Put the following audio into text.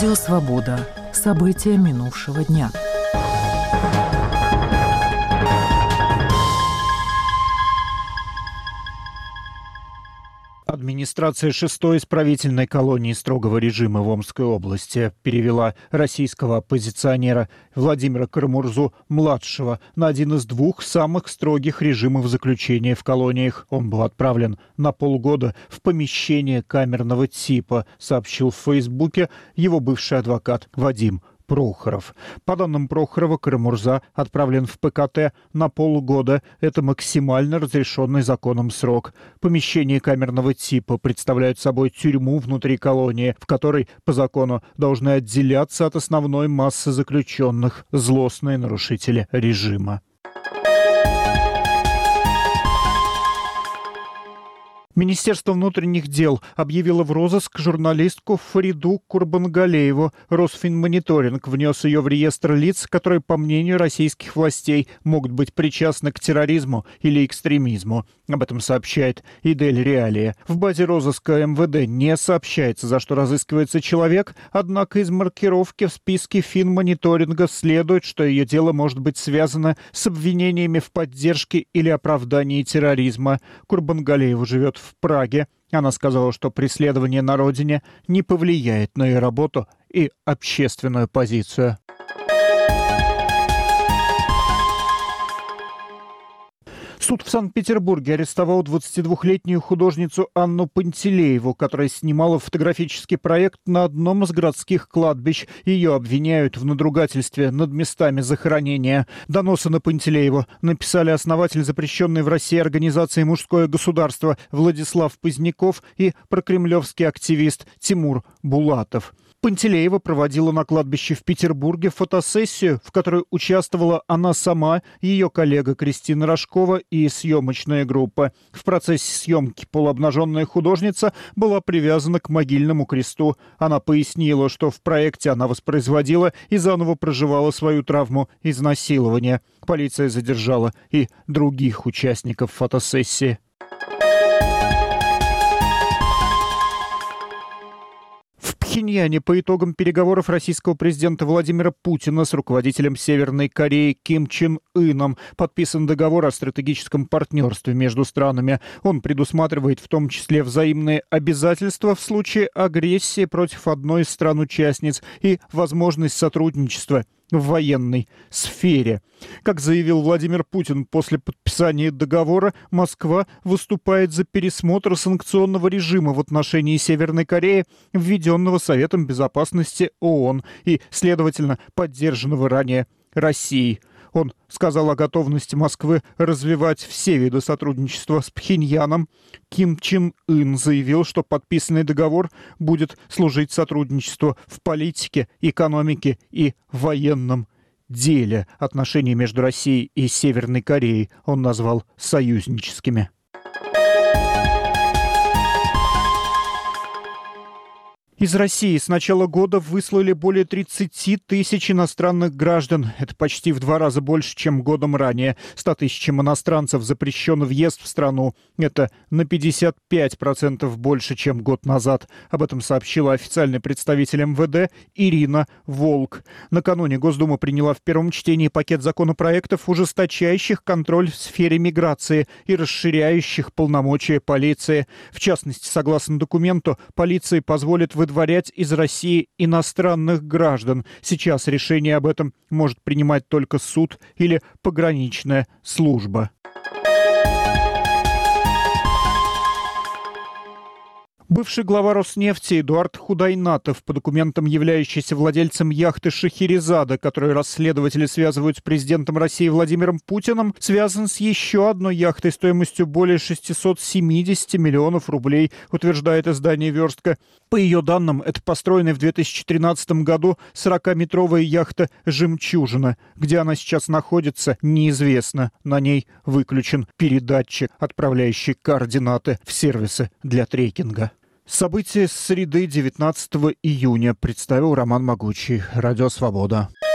Радио «Свобода». События минувшего дня. Администрация 6-й исправительной колонии строгого режима в Омской области перевела российского оппозиционера Владимира Карамурзу-младшего на один из 2 самых строгих режимов заключения в колониях. Он был отправлен на полгода в помещение камерного типа, сообщил в Фейсбуке его бывший адвокат Вадим Прохоров. По данным Прохорова, Карамурза отправлен в ПКТ на полгода. Это максимально разрешенный законом срок. Помещения камерного типа представляют собой тюрьму внутри колонии, в которой по закону должны отделяться от основной массы заключенных злостные нарушители режима. Министерство внутренних дел объявило в розыск журналистку Фариду Курбангалееву. Росфинмониторинг внес ее в реестр лиц, которые, по мнению российских властей, могут быть причастны к терроризму или экстремизму. Об этом сообщает Идель Реалия. В базе розыска МВД не сообщается, за что разыскивается человек, однако из маркировки в списке финмониторинга следует, что ее дело может быть связано с обвинениями в поддержке или оправдании терроризма. Курбангалеева живет в Праге. Она сказала, что преследование на родине не повлияет на ее работу и общественную позицию. Суд в Санкт-Петербурге арестовал 22-летнюю художницу Анну Пантелееву, которая снимала фотографический проект на одном из городских кладбищ. Ее обвиняют в надругательстве над местами захоронения. Доносы на Пантелееву написали основатель запрещенной в России организации «Мужское государство» Владислав Поздняков и прокремлевский активист Тимур Булатов. Пантелеева проводила на кладбище в Петербурге фотосессию, в которой участвовала она сама, ее коллега Кристина Рожкова и съемочная группа. В процессе съемки полуобнаженная художница была привязана к могильному кресту. Она пояснила, что в проекте она воспроизводила и заново проживала свою травму изнасилования. Полиция задержала и других участников фотосессии. В Пхеньяне по итогам переговоров российского президента Владимира Путина с руководителем Северной Кореи Ким Чен Ыном подписан договор о стратегическом партнерстве между странами. Он предусматривает в том числе взаимные обязательства в случае агрессии против одной из стран-участниц и возможность сотрудничества в военной сфере. Как заявил Владимир Путин после подписания договора, Москва выступает за пересмотр санкционного режима в отношении Северной Кореи, введенного Советом Безопасности ООН и, следовательно, поддержанного ранее Россией. Он сказал о готовности Москвы развивать все виды сотрудничества с Пхеньяном. Ким Чен Ын заявил, что подписанный договор будет служить сотрудничеству в политике, экономике и военном деле. Отношения между Россией и Северной Кореей он назвал союзническими. Из России с начала года выслали более 30 тысяч иностранных граждан. Это почти в 2 раза больше, чем годом ранее. 100 тысячам иностранцев запрещен въезд в страну. Это на 55% больше, чем год назад. Об этом сообщила официальный представитель МВД Ирина Волк. Накануне Госдума приняла в первом чтении пакет законопроектов, ужесточающих контроль в сфере миграции и расширяющих полномочия полиции. В частности, согласно документу, полиции позволит выдворять из России иностранных граждан. Сейчас решение об этом может принимать только суд или пограничная служба. Бывший глава Роснефти Эдуард Худайнатов, по документам являющийся владельцем яхты «Шахерезада», которую расследователи связывают с президентом России Владимиром Путиным, связан с еще одной яхтой стоимостью более 670 миллионов рублей, утверждает издание «Верстка». По ее данным, это построенная в 2013 году 40-метровая яхта «Жемчужина». Где она сейчас находится, неизвестно. На ней выключен передатчик, отправляющий координаты в сервисы для трекинга. События с среды 19 июня представил Роман Могучий. Радио «Свобода».